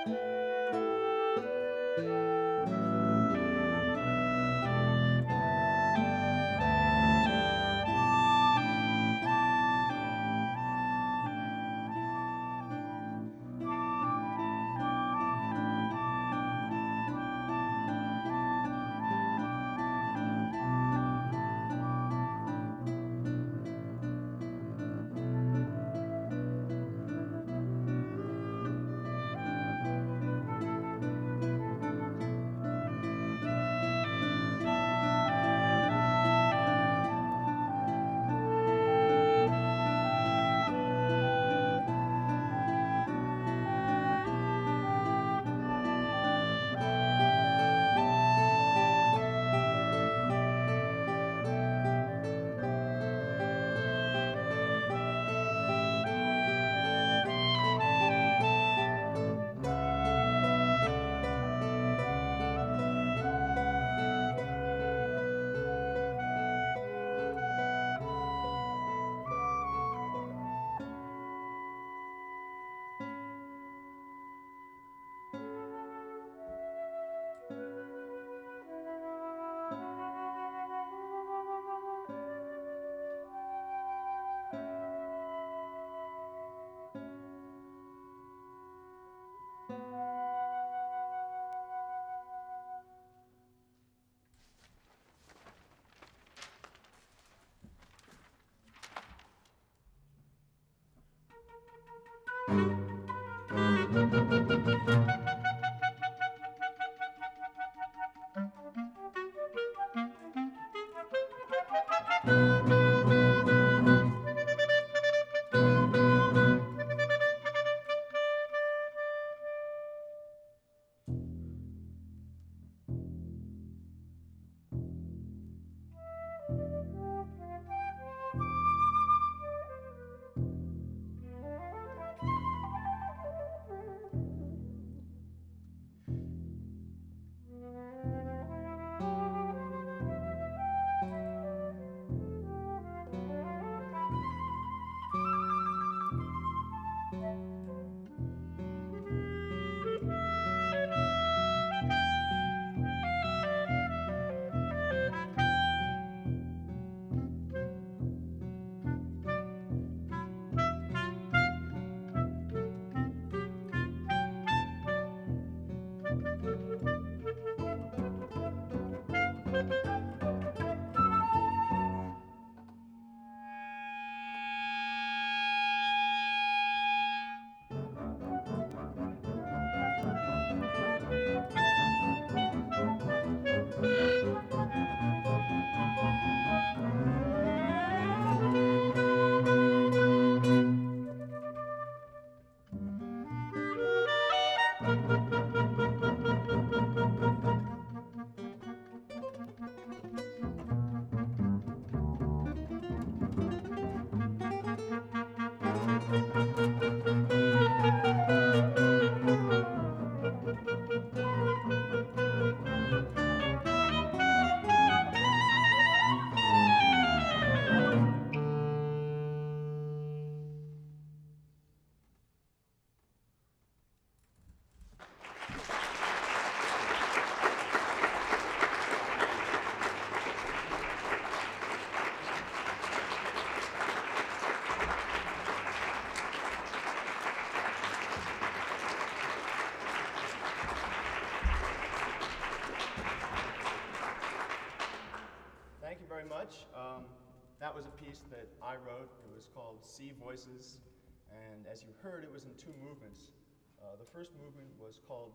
Thank you very much. That was a piece that I wrote. It was called Sea Voices, and as you heard, it was in two movements. The first movement was called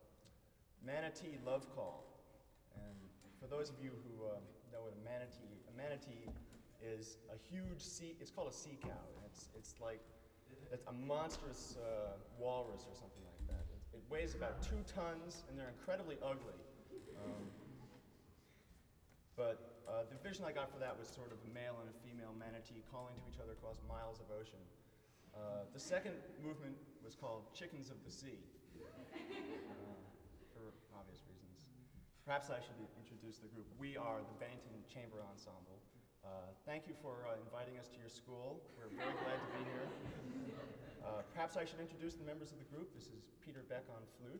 Manatee Love Call, and for those of you who know what a manatee is a huge sea, it's called a sea cow, and it's like, it's a monstrous walrus or something like that. It weighs about 2 tons, and they're incredibly ugly. But the vision I got for that was sort of a male and a female manatee calling to each other across miles of ocean. The second movement was called Chickens of the Sea, for obvious reasons. Perhaps I should introduce the group. We are the Bennington Chamber Ensemble. Thank you for inviting us to your school. We're very glad to be here. Perhaps Perhaps I should introduce the members of the group. This is Peter Beck on flute.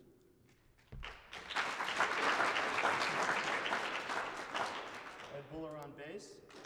Ed Buller on bass.